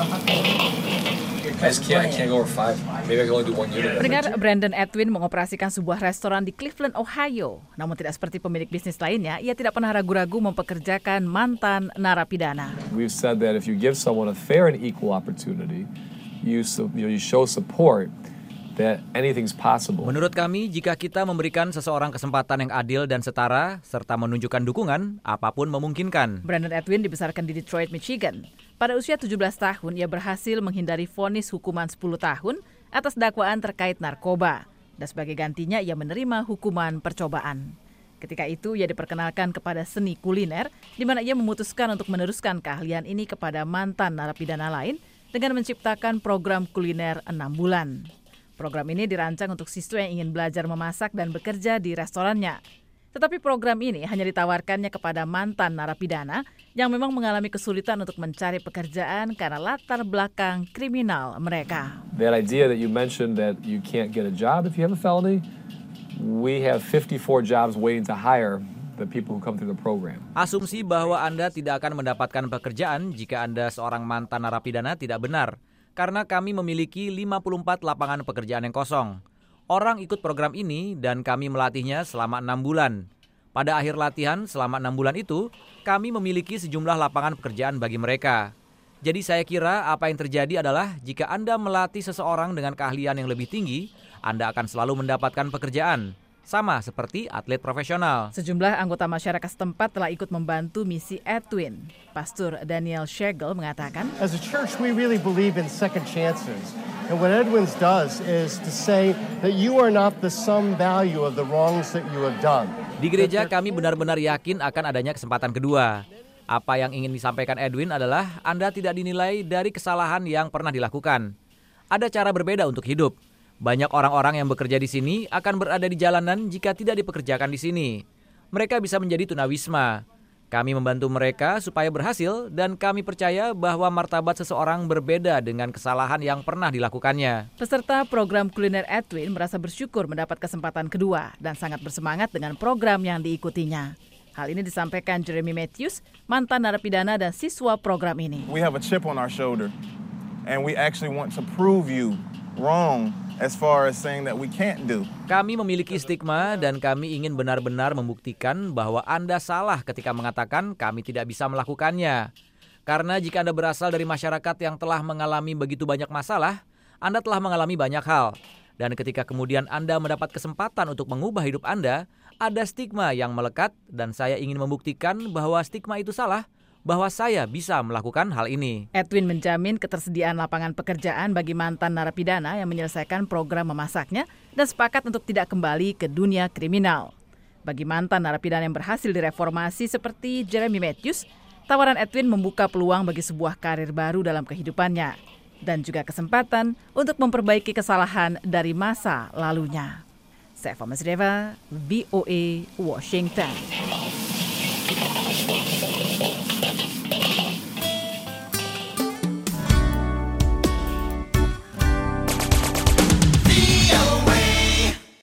I can't go over 5. Maybe I can only do 1 unit. Pendengar, Brandon Edwin mengoperasikan sebuah restoran di Cleveland, Ohio. Namun tidak seperti pemilik bisnis lainnya, ia tidak pernah ragu-ragu mempekerjakan mantan narapidana. We've said that if you give someone a fair and equal opportunity, you show support, that anything's possible. Menurut kami, jika kita memberikan seseorang kesempatan yang adil dan setara, serta menunjukkan dukungan, apapun memungkinkan. Brandon Edwin dibesarkan di Detroit, Michigan. Pada usia 17 tahun, ia berhasil menghindari vonis hukuman 10 tahun atas dakwaan terkait narkoba. Dan sebagai gantinya, ia menerima hukuman percobaan. Ketika itu, ia diperkenalkan kepada seni kuliner, di mana ia memutuskan untuk meneruskan keahlian ini kepada mantan narapidana lain dengan menciptakan program kuliner 6 bulan. Program ini dirancang untuk siswa yang ingin belajar memasak dan bekerja di restorannya. Tetapi program ini hanya ditawarkannya kepada mantan narapidana yang memang mengalami kesulitan untuk mencari pekerjaan karena latar belakang kriminal mereka. That idea that you mentioned that you can't get a job if you have a felony, we have 54 jobs waiting to hire the people who come through the program. Asumsi bahwa Anda tidak akan mendapatkan pekerjaan jika Anda seorang mantan narapidana tidak benar. Karena kami memiliki 54 lapangan pekerjaan yang kosong. Orang ikut program ini dan kami melatihnya selama 6 bulan. Pada akhir latihan selama 6 bulan itu, kami memiliki sejumlah lapangan pekerjaan bagi mereka. Jadi saya kira apa yang terjadi adalah jika Anda melatih seseorang dengan keahlian yang lebih tinggi, Anda akan selalu mendapatkan pekerjaan. Sama seperti atlet profesional. Sejumlah anggota masyarakat setempat telah ikut membantu misi Edwin. Pastor Daniel Schegel mengatakan, As a church, we really believe in second chances. And what Edwin does is to say that you are not the sum value of the wrongs that you have done. Di gereja kami benar-benar yakin akan adanya kesempatan kedua. Apa yang ingin disampaikan Edwin adalah Anda tidak dinilai dari kesalahan yang pernah dilakukan. Ada cara berbeda untuk hidup. Banyak orang-orang yang bekerja di sini akan berada di jalanan jika tidak dipekerjakan di sini. Mereka bisa menjadi tunawisma. Kami membantu mereka supaya berhasil dan kami percaya bahwa martabat seseorang berbeda dengan kesalahan yang pernah dilakukannya. Peserta program kuliner Edwin merasa bersyukur mendapat kesempatan kedua dan sangat bersemangat dengan program yang diikutinya. Hal ini disampaikan Jeremy Matthews, mantan narapidana dan siswa program ini. We have a chip on our shoulder and we actually want to prove you wrong as far as saying that we can't do. Kami memiliki stigma dan kami ingin benar-benar membuktikan bahwa Anda salah ketika mengatakan kami tidak bisa melakukannya. Karena jika Anda berasal dari masyarakat yang telah mengalami begitu banyak masalah, Anda telah mengalami banyak hal. Dan ketika kemudian Anda mendapat kesempatan untuk mengubah hidup Anda, ada stigma yang melekat dan saya ingin membuktikan bahwa stigma itu salah, bahwa saya bisa melakukan hal ini. Edwin menjamin ketersediaan lapangan pekerjaan bagi mantan narapidana yang menyelesaikan program memasaknya dan sepakat untuk tidak kembali ke dunia kriminal. Bagi mantan narapidana yang berhasil direformasi seperti Jeremy Matthews, tawaran Edwin membuka peluang bagi sebuah karir baru dalam kehidupannya dan juga kesempatan untuk memperbaiki kesalahan dari masa lalunya. Seva Masdeva, VOA, Washington.